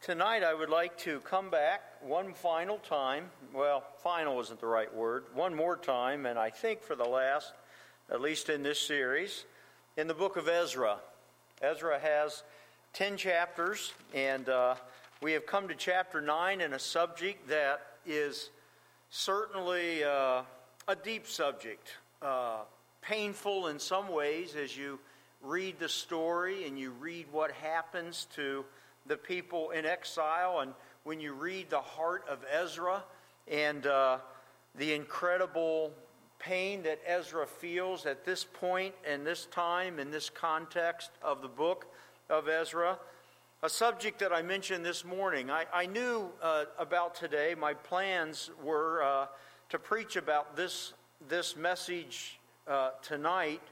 Tonight I would like to come back one final time. Well, final isn't the right word. One more time, and I think for the last, at least in this series, in the book of Ezra. Ezra has 10 chapters, and we have come to chapter 9 in a subject that is certainly a deep subject. Painful in some ways as you read the story and you read what happens to the people in exile, and when you read the heart of Ezra and the incredible pain that Ezra feels at this point and this time in this context of the book of Ezra. A subject that I mentioned this morning. I knew about today. My plans were to preach about this message tonight.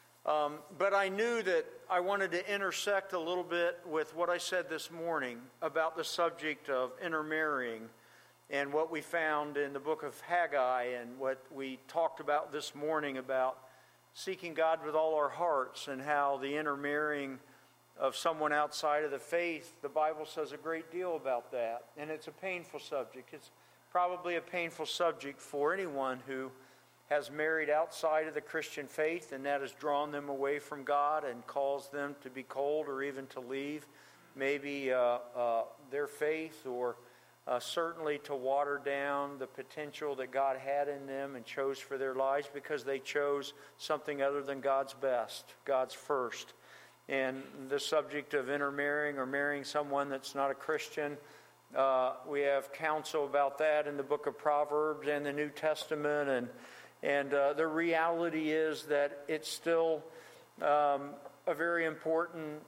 But I knew that I wanted to intersect a little bit with what I said this morning about the subject of intermarrying and what we found in the book of Haggai and what we talked about this morning about seeking God with all our hearts and how the intermarrying of someone outside of the faith, the Bible says a great deal about that. And it's a painful subject. It's probably a painful subject for anyone who has married outside of the Christian faith, and that has drawn them away from God and caused them to be cold or even to leave maybe their faith, or certainly to water down the potential that God had in them and chose for their lives because they chose something other than God's best, God's first. And the subject of intermarrying or marrying someone that's not a Christian, we have counsel about that in the book of Proverbs and the New Testament, and the reality is that it's still a very important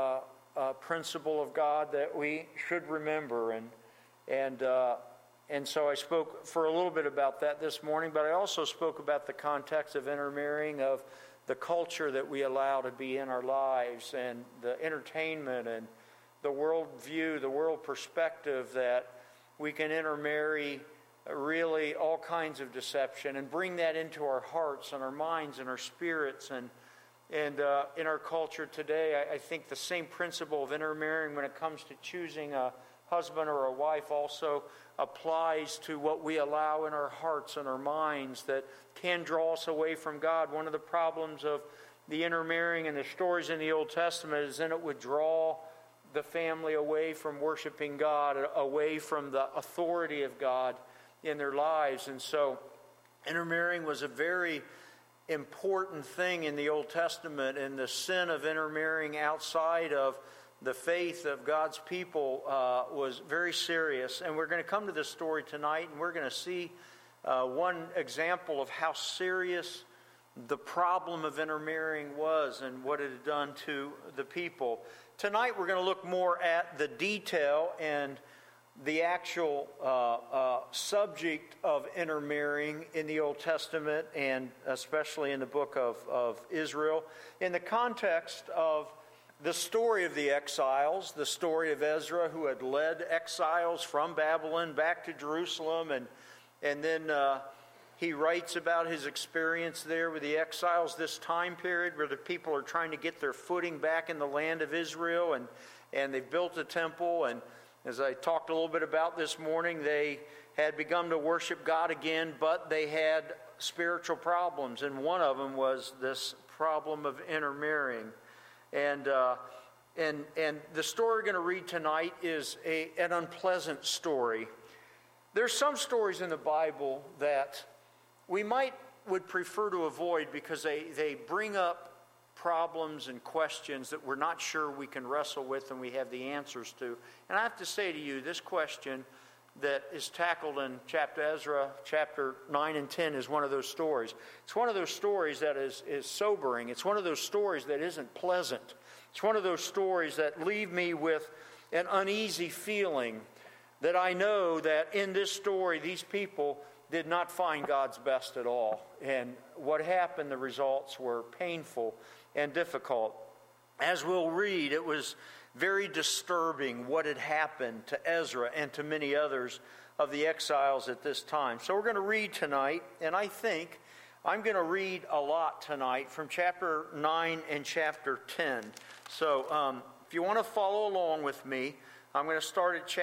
principle of God that we should remember. And so I spoke for a little bit about that this morning, but I also spoke about the context of intermarrying, of the culture that we allow to be in our lives, and the entertainment and the world view, the world perspective that we can intermarry really all kinds of deception and bring that into our hearts and our minds and our spirits. And in our culture today, I think the same principle of intermarrying when it comes to choosing a husband or a wife also applies to what we allow in our hearts and our minds that can draw us away from God. One of the problems of the intermarrying and the stories in the Old Testament is then it would draw the family away from worshiping God, away from the authority of God in their lives. And so intermarrying was a very important thing in the Old Testament, and the sin of intermarrying outside of the faith of God's people was very serious. And we're going to come to this story tonight, and we're going to see one example of how serious the problem of intermarrying was and what it had done to the people. Tonight we're going to look more at the detail and the actual subject of intermarrying in the Old Testament, and especially in the book of Israel, in the context of the story of the exiles, the story of Ezra, who had led exiles from Babylon back to Jerusalem, and then he writes about his experience there with the exiles, this time period where the people are trying to get their footing back in the land of Israel, and they've built a temple, and as I talked a little bit about this morning, they had begun to worship God again, but they had spiritual problems, and one of them was this problem of intermarrying. And the story we're going to read tonight is an unpleasant story. There's some stories in the Bible that we would prefer to avoid because they bring up problems and questions that we're not sure we can wrestle with and we have the answers to. And I have to say to you, this question that is tackled in Ezra chapter 9 and 10 is one of those stories. It's one of those stories that is sobering. It's one of those stories that isn't pleasant. It's one of those stories that leave me with an uneasy feeling that I know that in this story, these people did not find God's best at all. And what happened, the results were painful and difficult. As we'll read, it was very disturbing what had happened to Ezra and to many others of the exiles at this time. So we're going to read tonight, and I think I'm going to read a lot tonight from chapter 9 and chapter 10. So if you want to follow along with me, I'm going to start at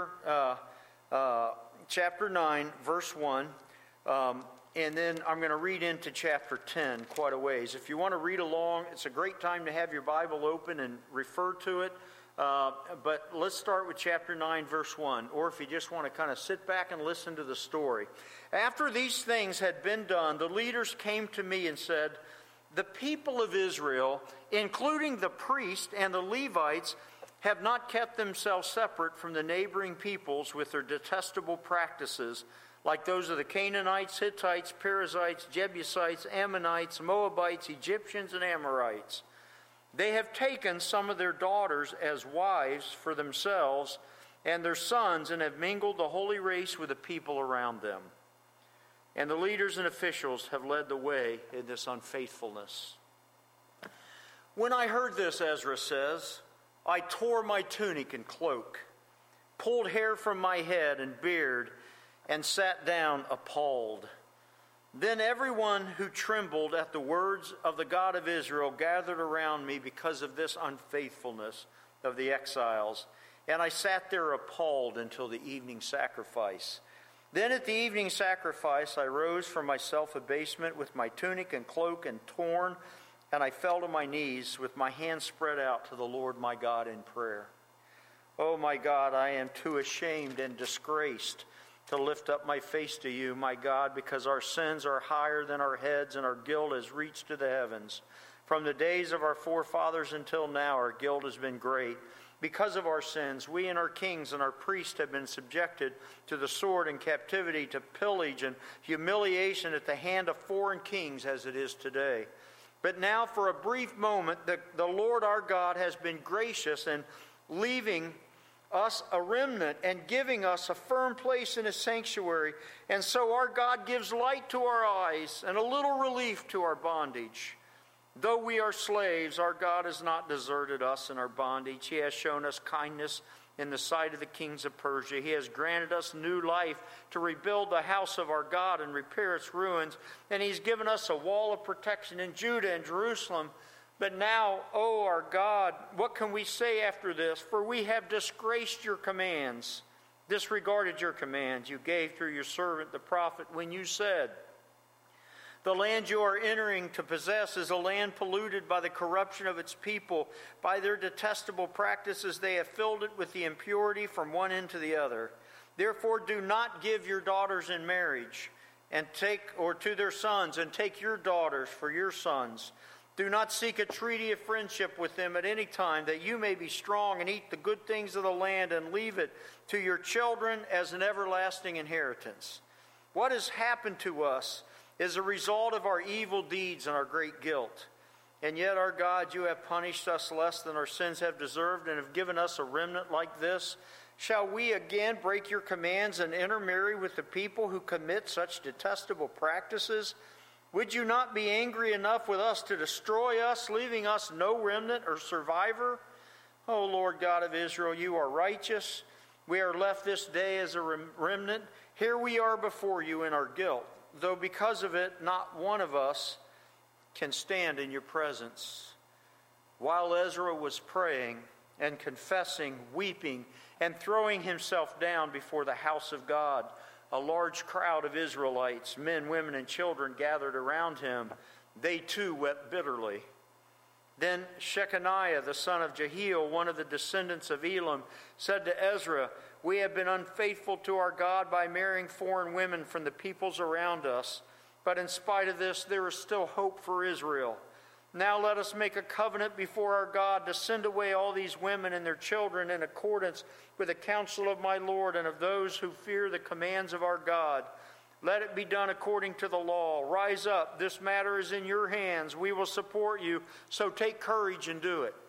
chapter 9, verse 1, and then I'm going to read into chapter 10 quite a ways. If you want to read along, it's a great time to have your Bible open and refer to it. But let's start with chapter 9, verse 1, or if you just want to kind of sit back and listen to the story. After these things had been done, the leaders came to me and said, "The people of Israel, including the priests and the Levites, have not kept themselves separate from the neighboring peoples with their detestable practices, like those of the Canaanites, Hittites, Perizzites, Jebusites, Ammonites, Moabites, Egyptians, and Amorites. They have taken some of their daughters as wives for themselves and their sons, and have mingled the holy race with the people around them. And the leaders and officials have led the way in this unfaithfulness." When I heard this, Ezra says, I tore my tunic and cloak, pulled hair from my head and beard, and sat down appalled. Then everyone who trembled at the words of the God of Israel gathered around me because of this unfaithfulness of the exiles. And I sat there appalled until the evening sacrifice. Then at the evening sacrifice I rose from my self-abasement with my tunic and cloak and torn, and I fell to my knees with my hands spread out to the Lord my God in prayer. "Oh my God, I am too ashamed and disgraced to lift up my face to you, my God, because our sins are higher than our heads and our guilt has reached to the heavens. From the days of our forefathers until now, our guilt has been great. Because of our sins, we and our kings and our priests have been subjected to the sword and captivity, to pillage and humiliation at the hand of foreign kings as it is today. But now for a brief moment, the Lord our God has been gracious in leaving us a remnant and giving us a firm place in his sanctuary. And so our God gives light to our eyes and a little relief to our bondage. Though we are slaves, our God has not deserted us in our bondage. He has shown us kindness in the sight of the kings of Persia. He has granted us new life to rebuild the house of our God and repair its ruins. And he's given us a wall of protection in Judah and Jerusalem. But now, O our God, what can we say after this? For we have disgraced your commands, disregarded your commands you gave through your servant the prophet when you said, 'The land you are entering to possess is a land polluted by the corruption of its people. By their detestable practices they have filled it with the impurity from one end to the other. Therefore do not give your daughters in marriage to their sons, and take your daughters for your sons. Do not seek a treaty of friendship with them at any time, that you may be strong and eat the good things of the land and leave it to your children as an everlasting inheritance.' What has happened to us is a result of our evil deeds and our great guilt. And yet, our God, you have punished us less than our sins have deserved and have given us a remnant like this. Shall we again break your commands and intermarry with the people who commit such detestable practices? Would you not be angry enough with us to destroy us, leaving us no remnant or survivor? O Lord God of Israel, you are righteous. We are left this day as a remnant. Here we are before you in our guilt, though because of it not one of us can stand in your presence." While Ezra was praying and confessing, weeping, and throwing himself down before the house of God, a large crowd of Israelites, men, women, and children, gathered around him. They too wept bitterly. Then Shechaniah, the son of Jehiel, one of the descendants of Elam, said to Ezra, "We have been unfaithful to our God by marrying foreign women from the peoples around us. But in spite of this, there is still hope for Israel. Now let us make a covenant before our God to send away all these women and their children in accordance with the counsel of my Lord and of those who fear the commands of our God. Let it be done according to the law. Rise up, this matter is in your hands. We will support you, so take courage and do it."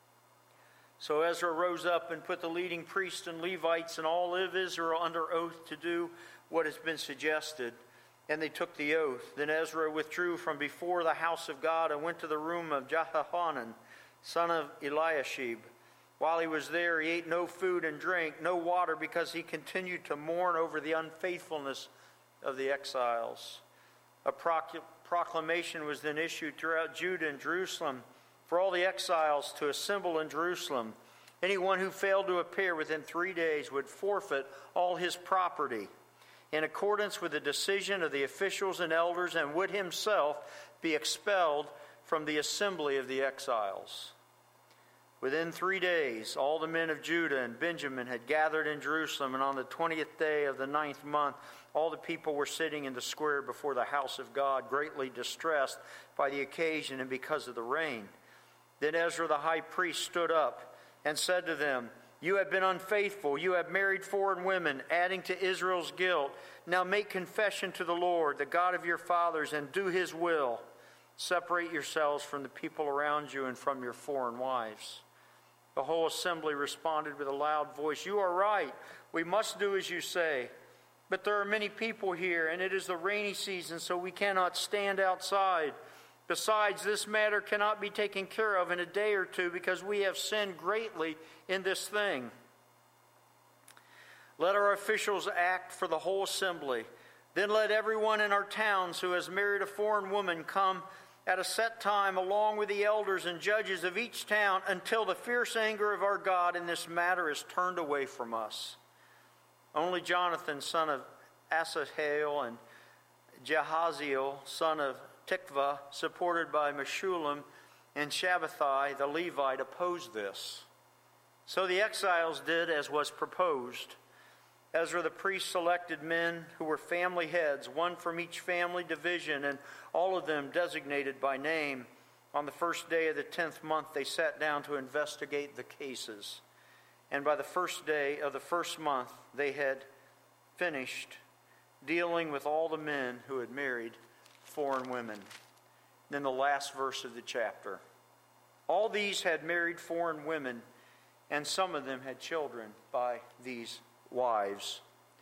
So Ezra rose up and put the leading priests and Levites and all of Israel under oath to do what has been suggested. And they took the oath. Then Ezra withdrew from before the house of God and went to the room of Jehohanan, son of Eliashib. While he was there, he ate no food and drank no water, because he continued to mourn over the unfaithfulness of the exiles. A proclamation was then issued throughout Judah and Jerusalem for all the exiles to assemble in Jerusalem. Anyone who failed to appear within 3 days would forfeit all his property in accordance with the decision of the officials and elders, and would himself be expelled from the assembly of the exiles. Within 3 days, all the men of Judah and Benjamin had gathered in Jerusalem, and on the 20th day of the 9th month, all the people were sitting in the square before the house of God, greatly distressed by the occasion and because of the rain. Then Ezra the high priest stood up and said to them, "You have been unfaithful. You have married foreign women, adding to Israel's guilt. Now make confession to the Lord, the God of your fathers, and do his will. Separate yourselves from the people around you and from your foreign wives." The whole assembly responded with a loud voice, "You are right. We must do as you say. But there are many people here, and it is the rainy season, so we cannot stand outside. Besides, this matter cannot be taken care of in a day or two, because we have sinned greatly in this thing. Let our officials act for the whole assembly. Then let everyone in our towns who has married a foreign woman come at a set time, along with the elders and judges of each town, until the fierce anger of our God in this matter is turned away from us." Only Jonathan, son of Asahel, and Jahaziel, son of Tikvah, supported by Meshullam and Shabbathai the Levite, opposed this. So the exiles did as was proposed. Ezra the priest selected men who were family heads, one from each family division, and all of them designated by name. On the first day of the 10th month, they sat down to investigate the cases. And by the first day of the first month, they had finished dealing with all the men who had married foreign women. Then the last verse of the chapter. All these had married foreign women, and some of them had children by these wives.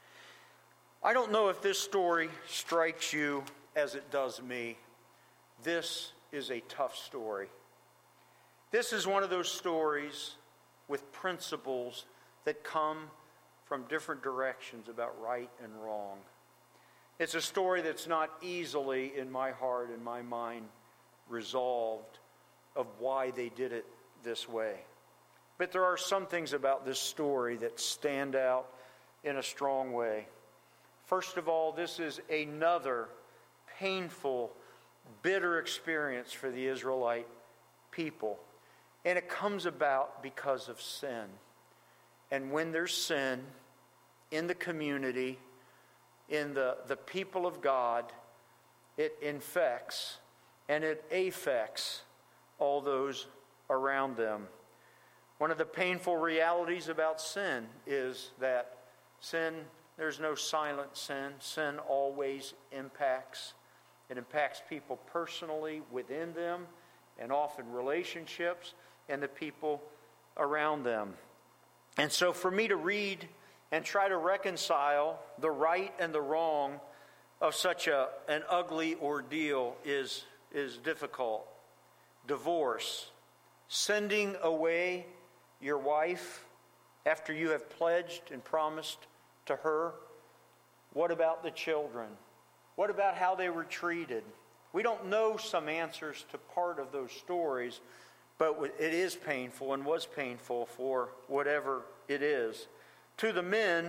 I don't know if this story strikes you as it does me. This is a tough story. This is one of those stories with principles that come from different directions about right and wrong. It's a story that's not easily, in my heart and my mind, resolved of why they did it this way. But there are some things about this story that stand out in a strong way. First of all, this is another painful, bitter experience for the Israelite people. And it comes about because of sin. And when there's sin in the community, in the people of God, it infects and it affects all those around them. One of the painful realities about sin is that sin, there's no silent sin. Sin always impacts. It impacts people personally within them, and often relationships, and the people around them. And so for me to read and try to reconcile the right and the wrong of such an ugly ordeal is difficult. Divorce, sending away your wife after you have pledged and promised to her. What about the children? What about how they were treated? We don't know some answers to part of those stories, but it is painful and was painful for whatever it is. To the men,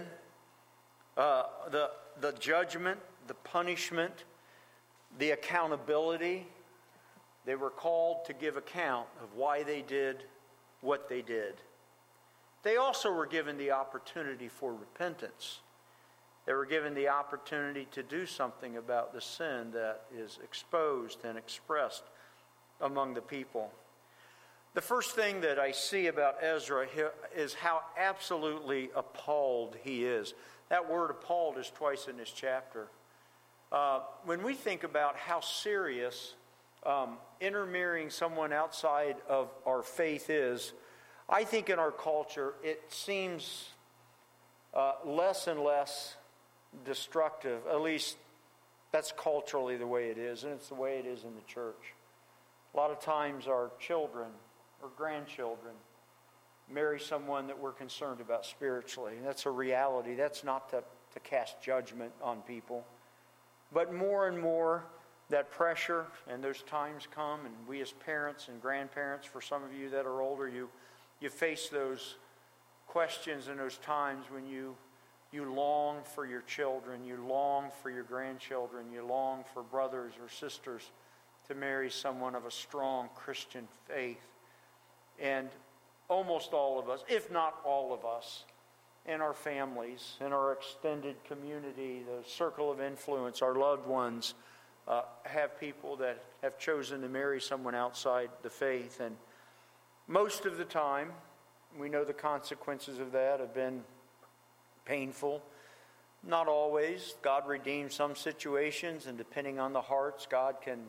the judgment, the punishment, the accountability, they were called to give account of why they did what they did. They also were given the opportunity for repentance. They were given the opportunity to do something about the sin that is exposed and expressed among the people. The first thing that I see about Ezra is how absolutely appalled he is. That word appalled is twice in this chapter. When we think about how serious intermarrying someone outside of our faith is, I think in our culture it seems less and less destructive. At least that's culturally the way it is, and it's the way it is in the church. A lot of times our children or grandchildren marry someone that we're concerned about spiritually. That's a reality. That's not to cast judgment on people. But more and more that pressure, and those times come, and we as parents and grandparents, for some of you that are older, you you face those questions and those times when you long for your children, you long for your grandchildren, you long for brothers or sisters to marry someone of a strong Christian faith. And almost all of us, if not all of us, in our families, in our extended community, the circle of influence, our loved ones, have people that have chosen to marry someone outside the faith. And most of the time, we know the consequences of that have been painful. Not always. God redeems some situations, and depending on the hearts, God can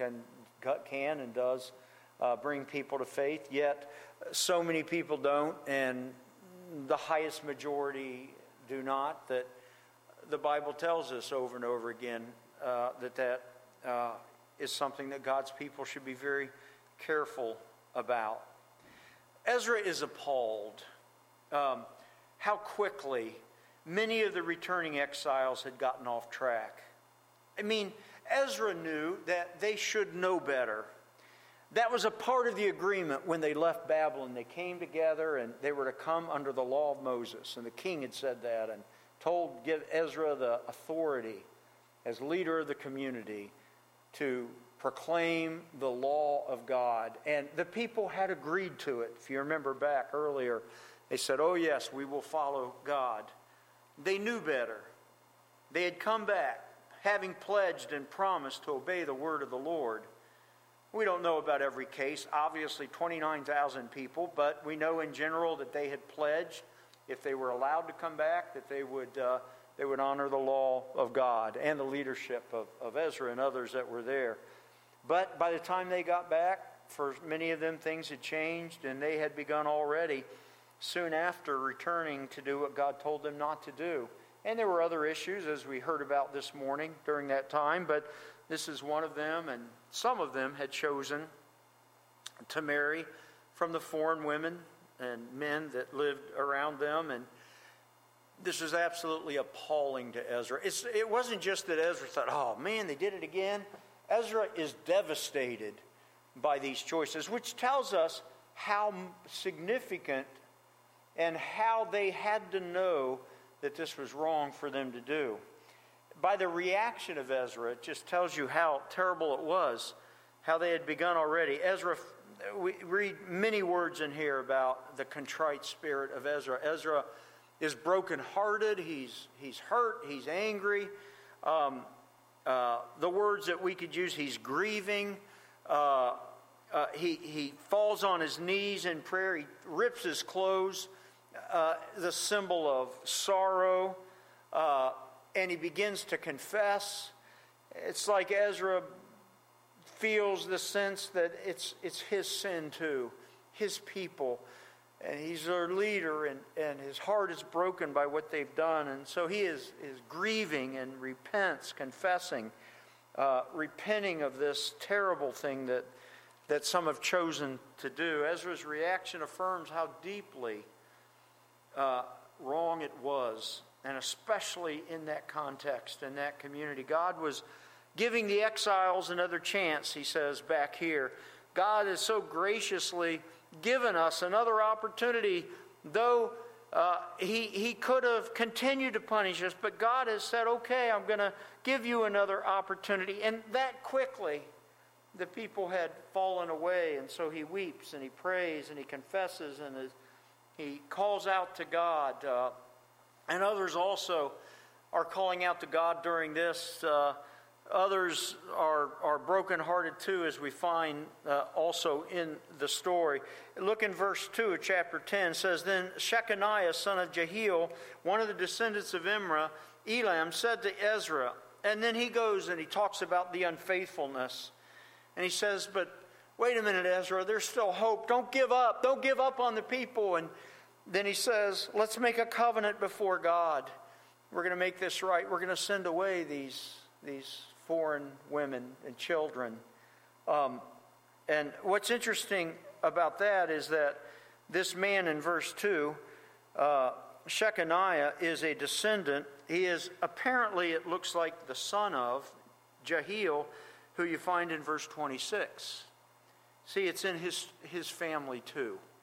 and does bring people to faith. Yet, so many people don't, and the highest majority do not. That the Bible tells us over and over again that is something that God's people should be very careful about. Ezra is appalled how quickly many of the returning exiles had gotten off track. I mean, Ezra knew that they should know better. That was a part of the agreement when they left Babylon. They came together and they were to come under the law of Moses. And the king had said that and give Ezra the authority as leader of the community to proclaim the law of God. And the people had agreed to it. If you remember back earlier, they said, oh yes, we will follow God. They knew better. They had come back, having pledged and promised to obey the word of the Lord. We don't know about every case. Obviously, 29,000 people, but we know in general that they had pledged, if they were allowed to come back, that they would honor the law of God and the leadership of Ezra and others that were there. But by the time they got back, for many of them, things had changed, and they had begun already soon after returning to do what God told them not to do. And there were other issues, as we heard about this morning during that time, but this is one of them, and some of them had chosen to marry from the foreign women and men that lived around them, and this is absolutely appalling to Ezra. It wasn't just that Ezra thought, oh man, they did it again. Ezra is devastated by these choices, which tells us how significant and how they had to know that this was wrong for them to do. By the reaction of Ezra, it just tells you how terrible it was, how they had begun already. Ezra, we read many words in here about the contrite spirit of Ezra. Ezra is brokenhearted, he's hurt, he's angry. The words that we could use, he's grieving. He falls on his knees in prayer. He rips his clothes, the symbol of sorrow, and he begins to confess. It's like Ezra feels the sense that it's his sin too, his people. And he's their leader, and his heart is broken by what they've done. And so he is grieving and repents, confessing, repenting of this terrible thing that some have chosen to do. Ezra's reaction affirms how deeply wrong it was, and especially in that context, in that community. God was giving the exiles another chance, he says back here. God has so graciously given us another opportunity, though he could have continued to punish us, but God has said, okay, I'm going to give you another opportunity. And that quickly, the people had fallen away, and so he weeps and he prays and he confesses and he calls out to God. And others also are calling out to God during this. Others are brokenhearted too, as we find also in the story. Look in verse 2 of chapter 10. It says, Then Shechaniah, son of Jehiel, one of the descendants of Elam, said to Ezra, and then he goes and he talks about the unfaithfulness. And he says, but wait a minute, Ezra, there's still hope. Don't give up. Don't give up on the people. And then he says, let's make a covenant before God. We're going to make this right. We're going to send away these foreign women and children. And what's interesting about that is that this man in verse 2, Shechaniah, is a descendant. He is apparently, it looks like, the son of Jehiel, who you find in verse 26. See, it's in his family too.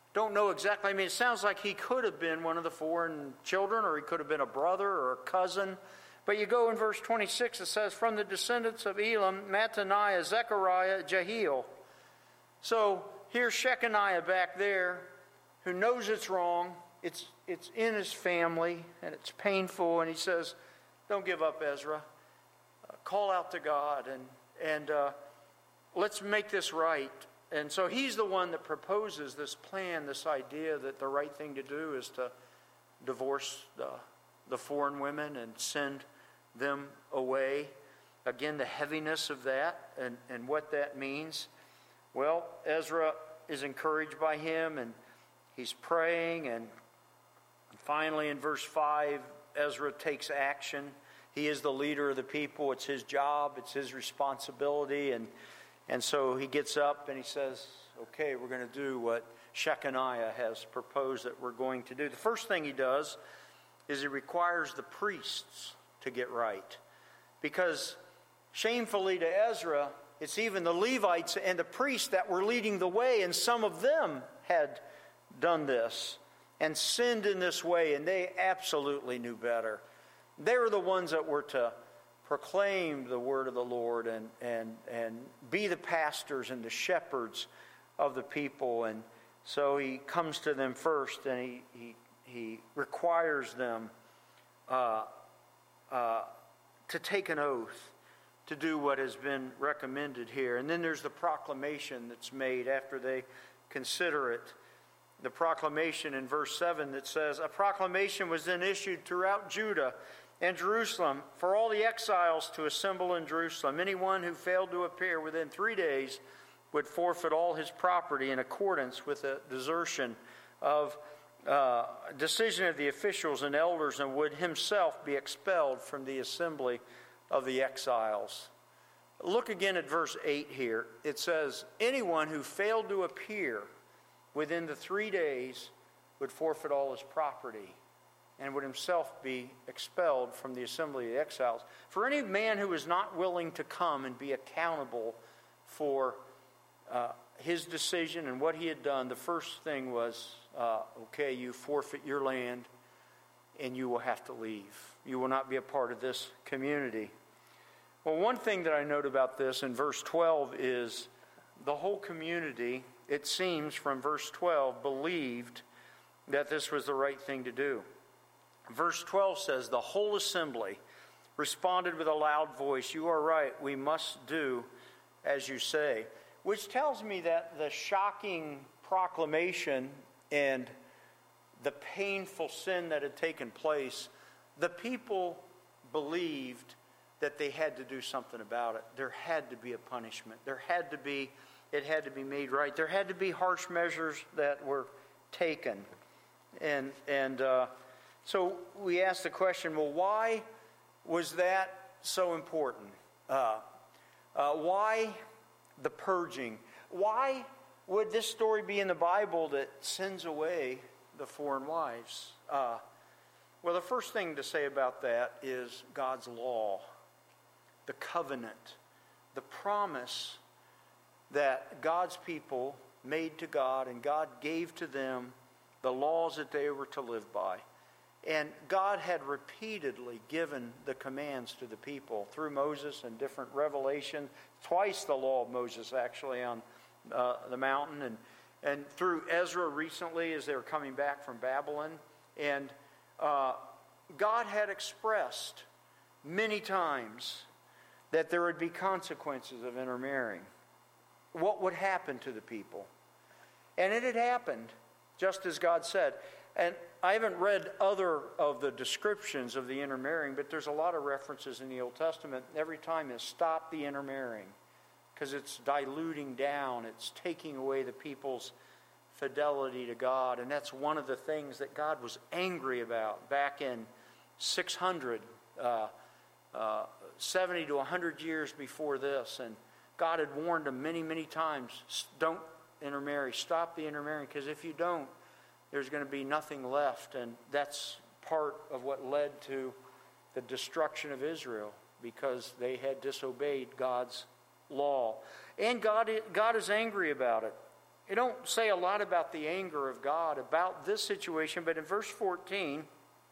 Don't know exactly. I mean, it sounds like he could have been one of the foreign children, or he could have been a brother or a cousin. But you go in verse 26, it says, from the descendants of Elam, Mattaniah, Zechariah, Jehiel. So here's Shechaniah back there, who knows it's wrong. It's in his family, and it's painful. And he says, don't give up, Ezra. Call out to God, and let's make this right. And so he's the one that proposes this plan, this idea that the right thing to do is to divorce the foreign women and send them away. Again, the heaviness of that and what that means. Well, Ezra is encouraged by him, and he's praying, and finally in verse 5, Ezra takes action. He is the leader of the people. It's his job. It's his responsibility. And so he gets up and he says, okay, we're going to do what Shechaniah has proposed that we're going to do. The first thing he does is he requires the priests to get right. Because shamefully to Ezra, it's even the Levites and the priests that were leading the way, and some of them had done this and sinned in this way, and they absolutely knew better. They were the ones that were to proclaim the word of the Lord and be the pastors and the shepherds of the people. And so he comes to them first, and he requires them to take an oath to do what has been recommended here. And then there's the proclamation that's made after they consider it. The proclamation in verse 7 that says, a proclamation was then issued throughout Judah and Jerusalem for all the exiles to assemble in Jerusalem. Anyone who failed to appear within 3 days would forfeit all his property in accordance with the decision of the officials and elders, and would himself be expelled from the assembly of the exiles. Look again at verse 8 here. It says, anyone who failed to appear within the 3 days would forfeit all his property and would himself be expelled from the assembly of the exiles. For any man who is not willing to come and be accountable for his decision and what he had done, the first thing was, okay, you forfeit your land and you will have to leave. You will not be a part of this community. Well, one thing that I note about this in verse 12 is the whole community, it seems from verse 12, believed that this was the right thing to do. Verse 12 says, the whole assembly responded with a loud voice, you are right, we must do as you say. Which tells me that the shocking proclamation and the painful sin that had taken place, the people believed that they had to do something about it. There had to be a punishment. It had to be made right. There had to be harsh measures that were taken. And so we ask the question, well, why was that so important? Why the purging? Why would this story be in the Bible that sends away the foreign wives? Well, the first thing to say about that is God's law, the covenant, the promise that God's people made to God, and God gave to them the laws that they were to live by. And God had repeatedly given the commands to the people through Moses and different revelations. Twice the law of Moses actually on the mountain, and through Ezra recently as they were coming back from Babylon. And God had expressed many times that there would be consequences of intermarrying. What would happen to the people? And it had happened, just as God said. And I haven't read other of the descriptions of the intermarrying, but there's a lot of references in the Old Testament. Every time is stop the intermarrying, because it's diluting down, it's taking away the people's fidelity to God. And that's one of the things that God was angry about back in 600, 70 to 100 years before this. And God had warned them many, many times, don't intermarry, stop the intermarrying, because if you don't, there's going to be nothing left. And that's part of what led to the destruction of Israel, because they had disobeyed God's law. And God is angry about it. They don't say a lot about the anger of God, about this situation, but in verse 14,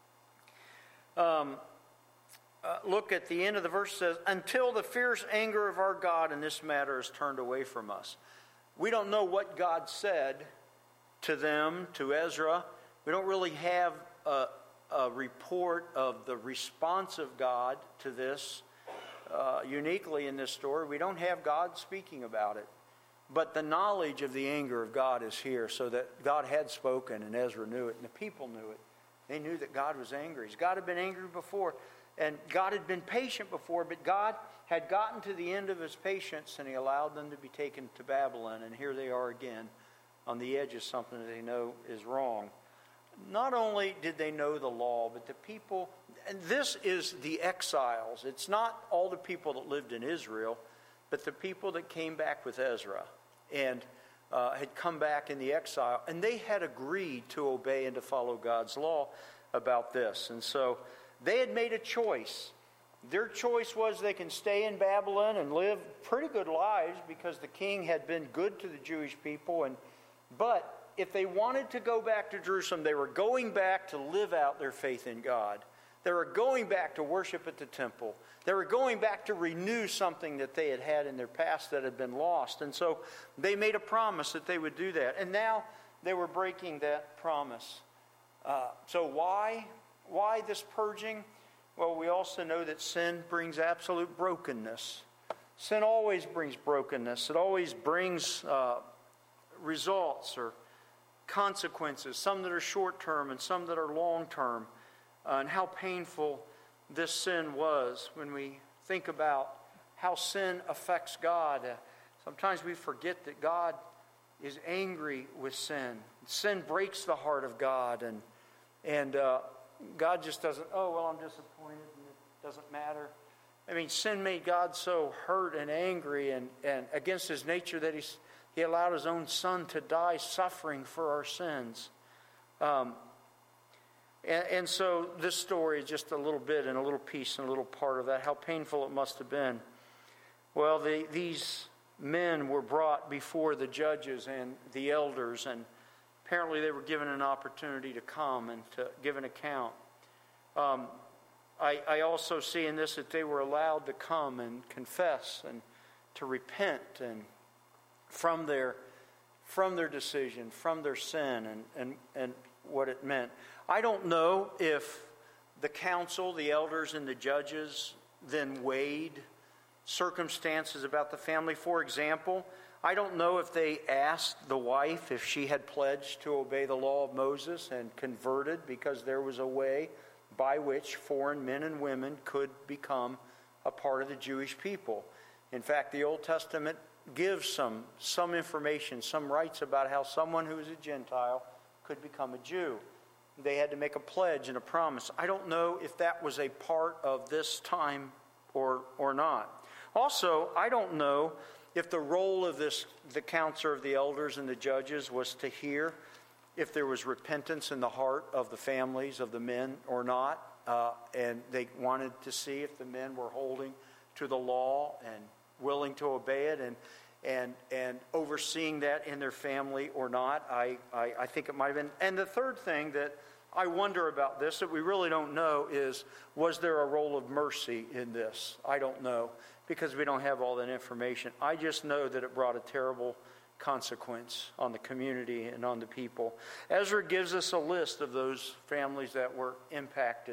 look at the end of the verse, it says, until the fierce anger of our God in this matter is turned away from us. We don't know what God said to them, to Ezra. We don't really have a report of the response of God to this. Uniquely in this story, we don't have God speaking about it. But the knowledge of the anger of God is here, so that God had spoken and Ezra knew it and the people knew it. They knew that God was angry. God had been angry before, and God had been patient before, but God had gotten to the end of his patience and he allowed them to be taken to Babylon. And here they are again on the edge of something that they know is wrong. Not only did they know the law, but the people, and this is the exiles. It's not all the people that lived in Israel, but the people that came back with Ezra and had come back in the exile, and they had agreed to obey and to follow God's law about this. And so they had made a choice. Their choice was they can stay in Babylon and live pretty good lives because the king had been good to the Jewish people. But if they wanted to go back to Jerusalem, they were going back to live out their faith in God. They were going back to worship at the temple. They were going back to renew something that they had had in their past that had been lost. And so they made a promise that they would do that. And now they were breaking that promise. So why this purging? Well, we also know that sin brings absolute brokenness. Sin always brings brokenness. It always brings results or consequences, some that are short-term and some that are long-term. And how painful this sin was when we think about how sin affects God. Sometimes we forget that God is angry with sin. Sin breaks the heart of God, and God just doesn't, oh, well, I'm disappointed and it doesn't matter. I mean, sin made God so hurt and angry and against his nature that he allowed his own son to die suffering for our sins. And so this story is just a little bit and a little piece and a little part of that, how painful it must have been. Well, these men were brought before the judges and the elders, and apparently they were given an opportunity to come and to give an account. I also see in this that they were allowed to come and confess and to repent and from their decision, from their sin and what it meant. I don't know if the council, the elders, and the judges then weighed circumstances about the family. For example, I don't know if they asked the wife if she had pledged to obey the law of Moses and converted, because there was a way by which foreign men and women could become a part of the Jewish people. In fact, the Old Testament gives some information, some rights about how someone who is a Gentile could become a Jew. They had to make a pledge and a promise. I don't know if that was a part of this time or not. Also, I don't know if the role of the council of the elders and the judges was to hear if there was repentance in the heart of the families of the men or not. And they wanted to see if the men were holding to the law and willing to obey it and overseeing that in their family or not. I think it might have been. And the third thing that I wonder about this that we really don't know is, was there a role of mercy in this? I don't know, because we don't have all that information. I just know that it brought a terrible consequence on the community and on the people. Ezra gives us a list of those families that were impacted.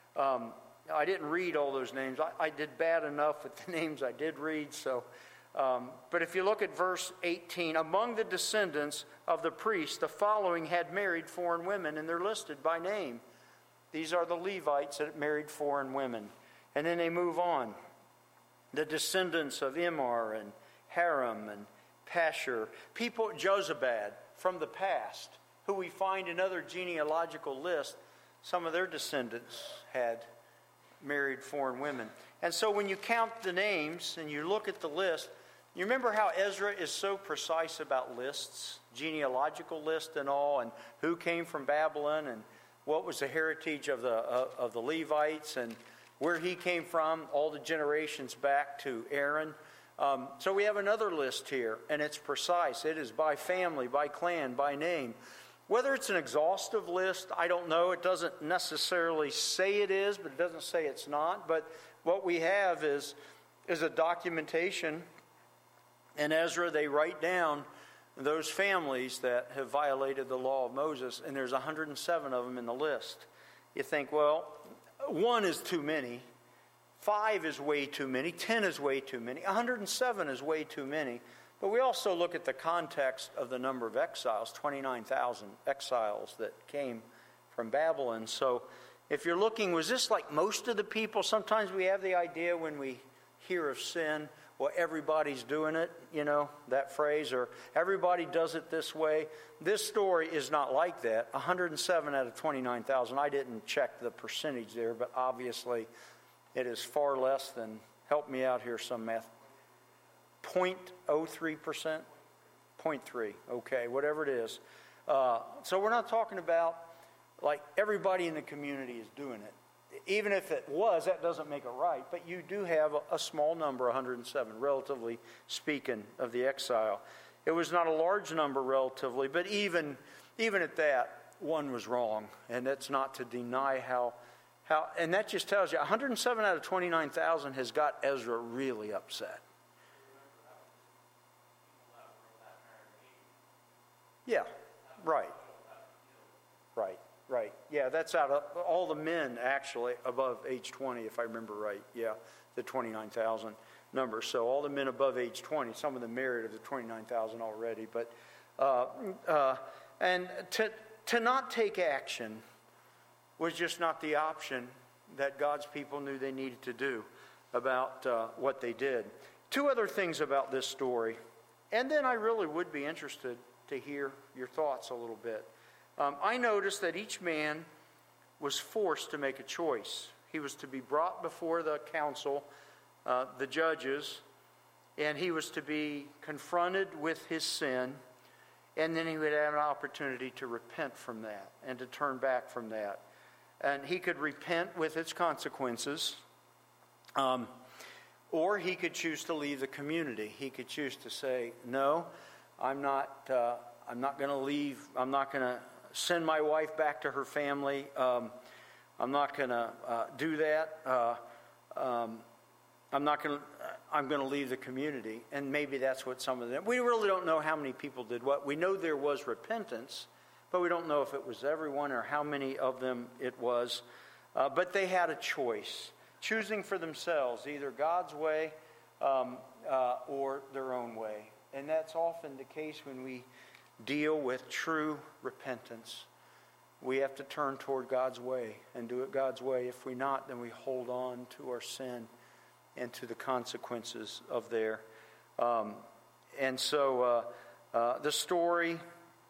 I didn't read all those names. I did bad enough with the names I did read, so... but if you look at verse 18, among the descendants of the priests, the following had married foreign women, and they're listed by name. These are the Levites that married foreign women. And then they move on. The descendants of Immer and Haram and Pashur, people, Jozabad from the past, who we find in other genealogical lists, some of their descendants had married foreign women. And so when you count the names and you look at the list, you remember how Ezra is so precise about lists, genealogical lists and all, and who came from Babylon and what was the heritage of the Levites and where he came from, all the generations back to Aaron. So we have another list here, and it's precise. It is by family, by clan, by name. Whether it's an exhaustive list, I don't know. It doesn't necessarily say it is, but it doesn't say it's not. But what we have is a documentation. In Ezra, they write down those families that have violated the law of Moses, and there's 107 of them in the list. You think, well, 1 is too many. 5 is way too many. 10 is way too many. 107 is way too many. But we also look at the context of the number of exiles, 29,000 exiles that came from Babylon. So if you're looking, was this like most of the people? Sometimes we have the idea when we hear of sin, well, everybody's doing it, that phrase, or everybody does it this way. This story is not like that. 107 out of 29,000. I didn't check the percentage there, but obviously it is far less than, help me out here, some math. 0.03%? 0.3, okay, whatever it is. So we're not talking about like everybody in the community is doing it. Even if it was, that doesn't make it right. But you do have a small number, 107, relatively speaking, of the exile. It was not a large number relatively, but even at that, 1 was wrong. And that's not to deny how, and that just tells you 107 out of 29,000 has got Ezra really upset. Yeah, right. Yeah, that's out of all the men actually above age 20, if I remember right. Yeah, the 29,000 number. So all the men above age 20, some of them married of the 29,000 already. But and to not take action was just not the option that God's people knew they needed to do about what they did. 2 other things about this story, and then I really would be interested to hear your thoughts a little bit. I noticed that each man was forced to make a choice. He was to be brought before the council, the judges, and he was to be confronted with his sin, and then he would have an opportunity to repent from that and to turn back from that. And he could repent with its consequences, or he could choose to leave the community. He could choose to say, no, I'm not going to leave. I'm not going to send my wife back to her family. I'm not going to do that. I'm going to leave the community. And maybe that's what some of them. We really don't know how many people did what. We know there was repentance, but we don't know if it was everyone or how many of them it was. But they had a choice, choosing for themselves either God's way or their own way. And that's often the case when we deal with true repentance. We have to turn toward God's way and do it God's way. If we not, then we hold on to our sin and to the consequences of there. And so the story,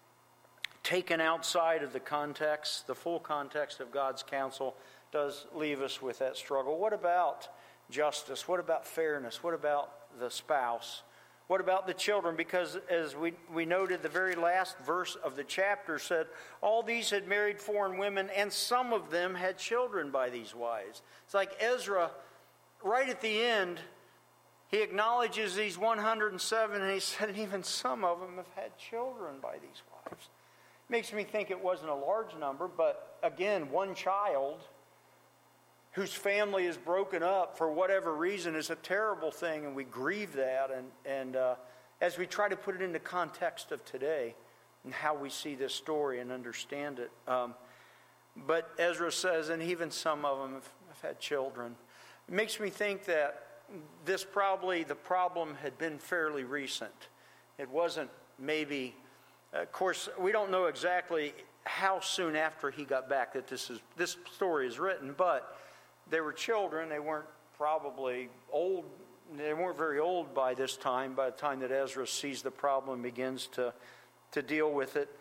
taken outside of the context, the full context of God's counsel, does leave us with that struggle. What about justice? What about fairness? What about the spouse? What about the children? Because as we noted, the very last verse of the chapter said, all these had married foreign women, and some of them had children by these wives. It's like Ezra, right at the end, he acknowledges these 107, and he said, even some of them have had children by these wives. Makes me think it wasn't a large number, but again, 1 child whose family is broken up for whatever reason is a terrible thing, and we grieve that. And as we try to put it into context of today and how we see this story and understand it. But Ezra says, and even some of them have had children. It makes me think that the problem had been fairly recent. It wasn't maybe, of course, we don't know exactly how soon after he got back that this story is written, but they were children. They weren't probably old. They weren't very old by this time, by the time that Ezra sees the problem, begins to deal with it.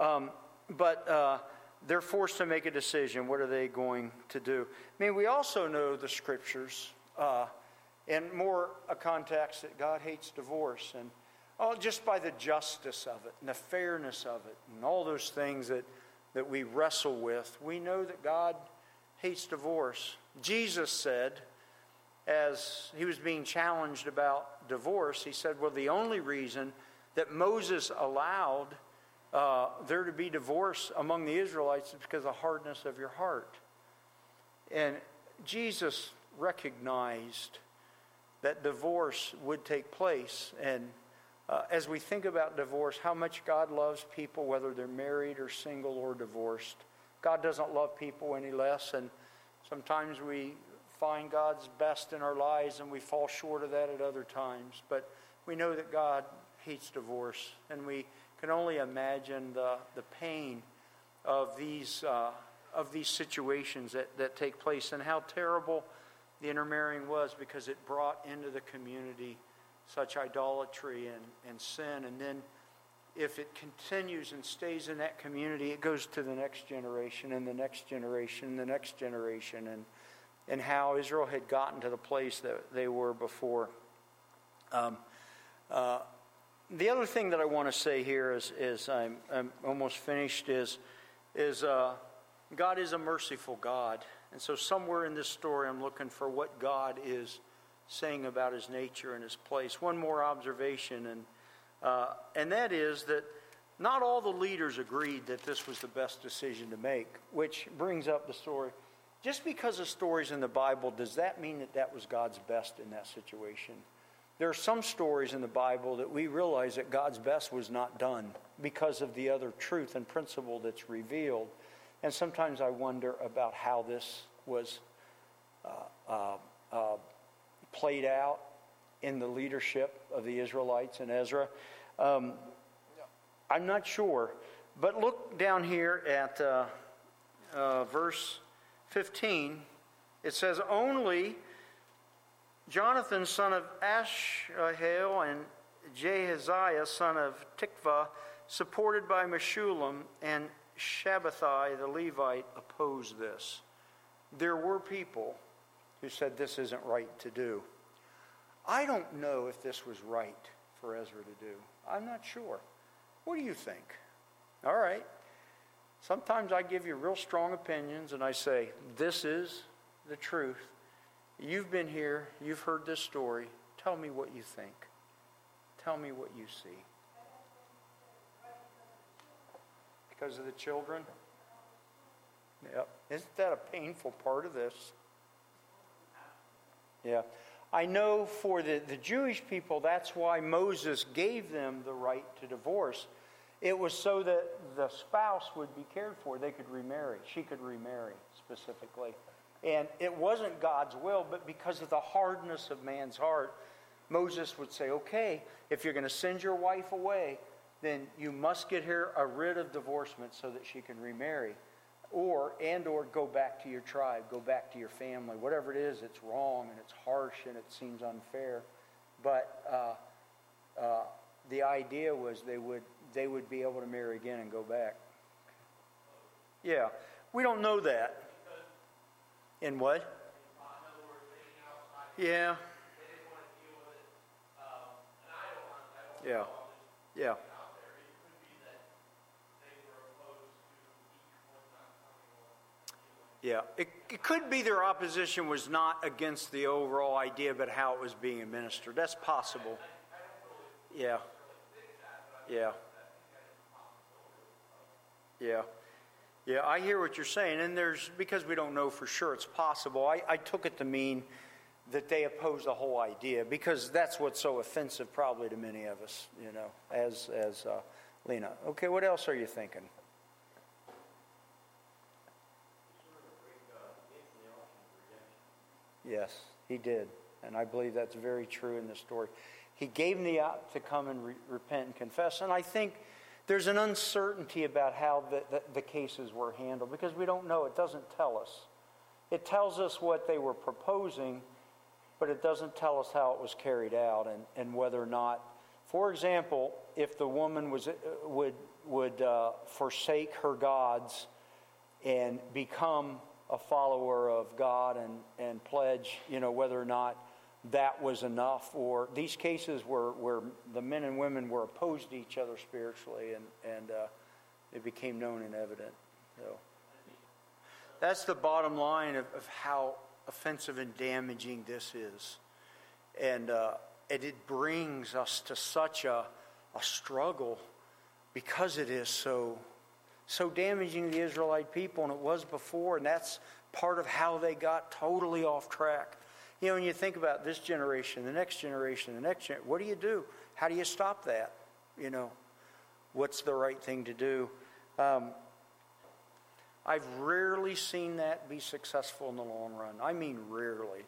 But they're forced to make a decision. What are they going to do? I mean, we also know the scriptures in more a context that God hates divorce. And just by the justice of it and the fairness of it and all those things that we wrestle with, we know that God hates divorce. Jesus said as he was being challenged about divorce, he said, well, the only reason that Moses allowed there to be divorce among the Israelites is because of the hardness of your heart. And Jesus recognized that divorce would take place. And as we think about divorce, how much God loves people, whether they're married or single or divorced. God doesn't love people any less, and sometimes we find God's best in our lives and we fall short of that at other times. But we know that God hates divorce, and we can only imagine the pain of these situations that take place, and how terrible the intermarrying was, because it brought into the community such idolatry and sin. And then if it continues and stays in that community, it goes to the next generation and the next generation and the next generation, and how Israel had gotten to the place that they were before. The other thing that I want to say here is I'm almost finished, is God is a merciful God. And so somewhere in this story I'm looking for what God is saying about his nature and his place. One more observation, and that is that not all the leaders agreed that this was the best decision to make, which brings up the story. Just because a story's in the Bible, does that mean that that was God's best in that situation? There are some stories in the Bible that we realize that God's best was not done because of the other truth and principle that's revealed. And sometimes I wonder about how this was played out in the leadership of the Israelites and Ezra. I'm not sure. But look down here at verse 15. It says, only Jonathan, son of Asahel, and Jahaziah, son of Tikvah, supported by Meshullam and Shabbathai the Levite, opposed this. There were people who said this isn't right to do. I don't know if this was right for Ezra to do. I'm not sure. What do you think? All right. Sometimes I give you real strong opinions and I say, this is the truth. You've been here. You've heard this story. Tell me what you think. Tell me what you see. Because of the children? Yep. Isn't that a painful part of this? Yeah. I know for the Jewish people, that's why Moses gave them the right to divorce. It was so that the spouse would be cared for. They could remarry. She could remarry specifically. And it wasn't God's will, but because of the hardness of man's heart, Moses would say, okay, if you're going to send your wife away, then you must get her a writ of divorcement so that she can remarry. Or go back to your tribe, go back to your family. Whatever it is, it's wrong and it's harsh and it seems unfair. But the idea was they would be able to marry again and go back. Yeah, we don't know that. In what? Yeah. Yeah. Yeah. Yeah. It could be their opposition was not against the overall idea, but how it was being administered. That's possible. Yeah. Yeah. Yeah. Yeah, I hear what you're saying, and because we don't know for sure, it's possible. I took it to mean that they oppose the whole idea, because that's what's so offensive probably to many of us, as Lena. Okay, what else are you thinking? Yes, he did, and I believe that's very true in this story. He gave them the option to come and repent and confess, and I think there's an uncertainty about how the cases were handled, because we don't know. It doesn't tell us. It tells us what they were proposing, but it doesn't tell us how it was carried out and whether or not, for example, if the woman would forsake her gods and become a follower of God and pledge, whether or not that was enough, or these cases where the men and women were opposed to each other spiritually, and it became known and evident. So that's the bottom line of how offensive and damaging this is. And it brings us to such a struggle because it is so damaging to the Israelite people, and it was before, and that's part of how they got totally off track. You know, when you think about this generation, the next generation, what do you do? How do you stop that? You know, what's the right thing to do? I've rarely seen that be successful in the long run. I mean rarely.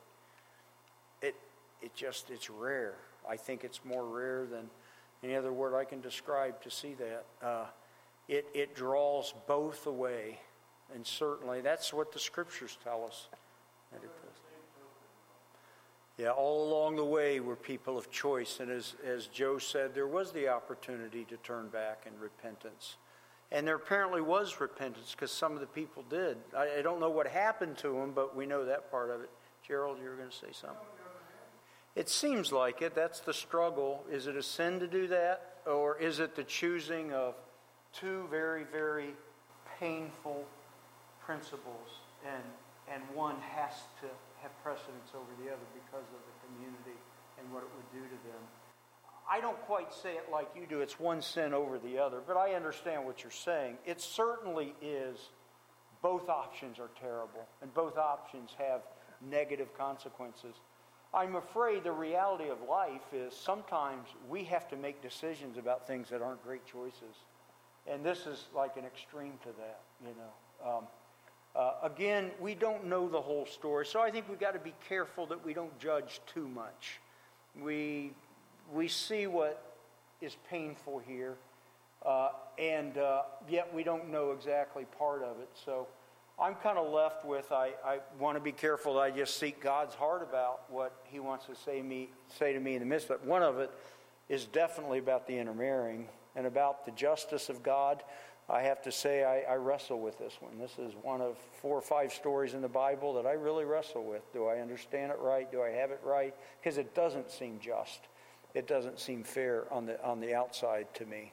It's rare. I think it's more rare than any other word I can describe to see that. It draws both away, and certainly that's what the Scriptures tell us that it does. Yeah, all along the way were people of choice, and as Joe said, there was the opportunity to turn back in repentance. And there apparently was repentance because some of the people did. I don't know what happened to them, but we know that part of it. Gerald, you were going to say something? It seems like it. That's the struggle. Is it a sin to do that? Or is it the choosing of two very, very painful principles, and one has to have precedence over the other because of the community and what it would do to them? I don't quite say it like you do. It's one sin over the other, but I understand what you're saying. It certainly is. Both options are terrible, and both options have negative consequences. I'm afraid the reality of life is sometimes we have to make decisions about things that aren't great choices. And this is like an extreme to that, you know. Again, we don't know the whole story, so I think we've got to be careful that we don't judge too much. We see what is painful here, and yet we don't know exactly part of it. So I'm kind of left with, I want to be careful that I just seek God's heart about what He wants to say to me in the midst of it. One of it is definitely about the intermarrying and about the justice of God. I have to say I wrestle with this one. This is one of 4 or 5 stories in the Bible that I really wrestle with. Do I understand it right? Do I have it right? Because it doesn't seem just. It doesn't seem fair on the outside to me.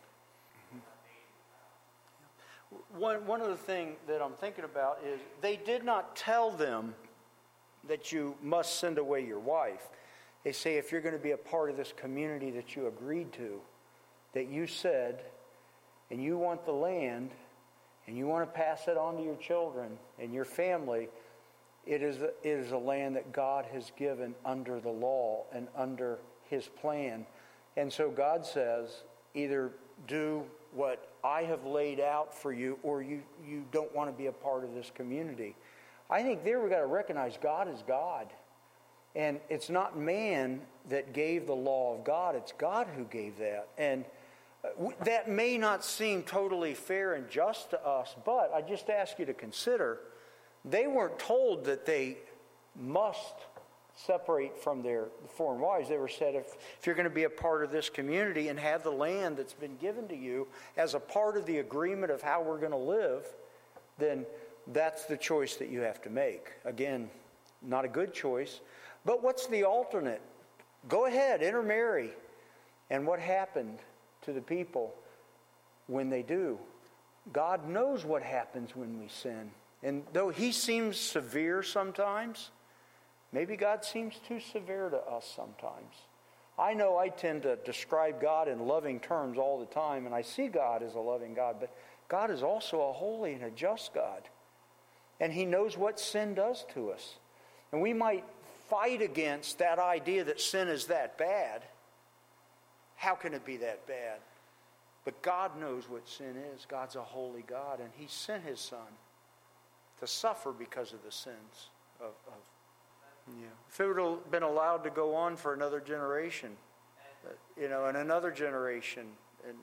One of the things that I'm thinking about is they did not tell them that you must send away your wife. They say if you're going to be a part of this community that you agreed to, that you said, and you want the land, and you want to pass it on to your children and your family, it is a land that God has given under the law and under His plan. And so God says, either do what I have laid out for you, or you don't want to be a part of this community. I think there we've got to recognize God is God. And it's not man that gave the law of God, it's God who gave that. And that may not seem totally fair and just to us, but I just ask you to consider, they weren't told that they must separate from their foreign wives. They were said, if you're going to be a part of this community and have the land that's been given to you as a part of the agreement of how we're going to live, then that's the choice that you have to make. Again, not a good choice. But what's the alternate? Go ahead, intermarry. And what happened to the people when they do? God knows what happens when we sin. And though He seems severe sometimes, maybe God seems too severe to us sometimes. I know I tend to describe God in loving terms all the time, and I see God as a loving God, but God is also a holy and a just God. And He knows what sin does to us. And we might fight against that idea that sin is that bad. How can it be that bad? But God knows what sin is. God's a holy God, and He sent His Son to suffer because of the sins of if it would have been allowed to go on for another generation, and another generation, and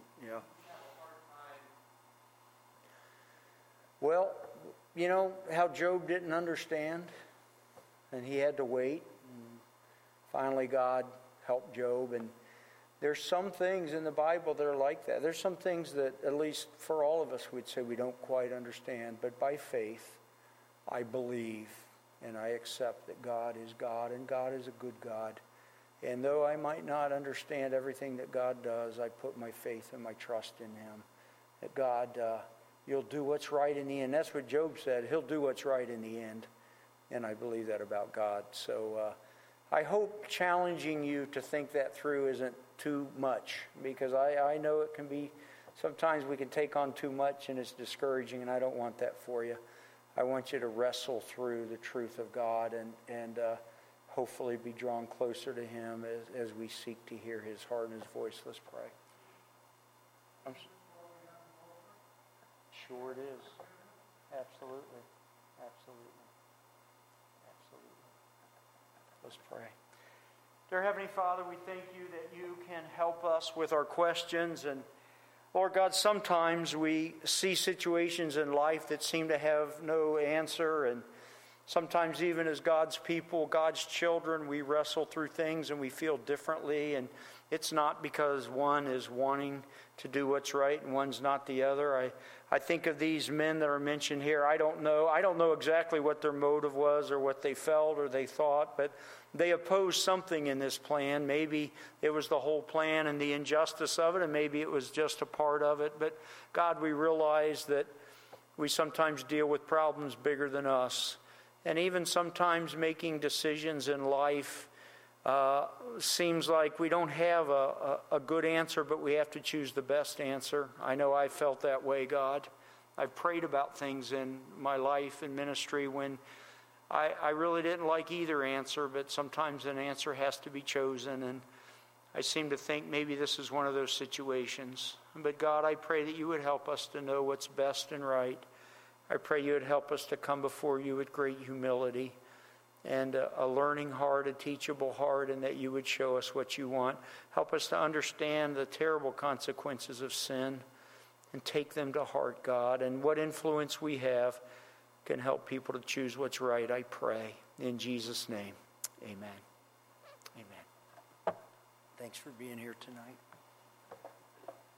well, how Job didn't understand, and he had to wait, and finally God helped Job. And there's some things in the Bible that are like that. There's some things that, at least for all of us, we'd say we don't quite understand, but by faith, I believe and I accept that God is God, and God is a good God. And though I might not understand everything that God does, I put my faith and my trust in Him. That God, you'll do what's right in the end. That's what Job said. He'll do what's right in the end. and I believe that about God. So I hope challenging you to think that through isn't too much, because I know it can be, sometimes we can take on too much and it's discouraging, and I don't want that for you. I want you to wrestle through the truth of God and hopefully be drawn closer to Him as we seek to hear His heart and His voice. Let's pray. Sure it is. Absolutely. Absolutely. Absolutely. Let's pray. Dear Heavenly Father, we thank you that you can help us with our questions. And Lord God, sometimes we see situations in life that seem to have no answer. And sometimes even as God's people, God's children, we wrestle through things and we feel differently. And it's not because one is wanting to do what's right and one's not the other. I think of these men that are mentioned here. I don't know exactly what their motive was or what they felt or they thought, but they opposed something in this plan. Maybe it was the whole plan and the injustice of it, and maybe it was just a part of it. But God, we realize that we sometimes deal with problems bigger than us. And even sometimes making decisions in life seems like we don't have a good answer, but we have to choose the best answer. I know I felt that way, God. I've prayed about things in my life and ministry when I really didn't like either answer, but sometimes an answer has to be chosen, and I seem to think maybe this is one of those situations. But God, I pray that you would help us to know what's best and right. I pray you would help us to come before you with great humility and a learning heart, a teachable heart, and that you would show us what you want. Help us to understand the terrible consequences of sin and take them to heart, God. And what influence we have can help people to choose what's right, I pray. In Jesus' name, amen. Amen. Thanks for being here tonight.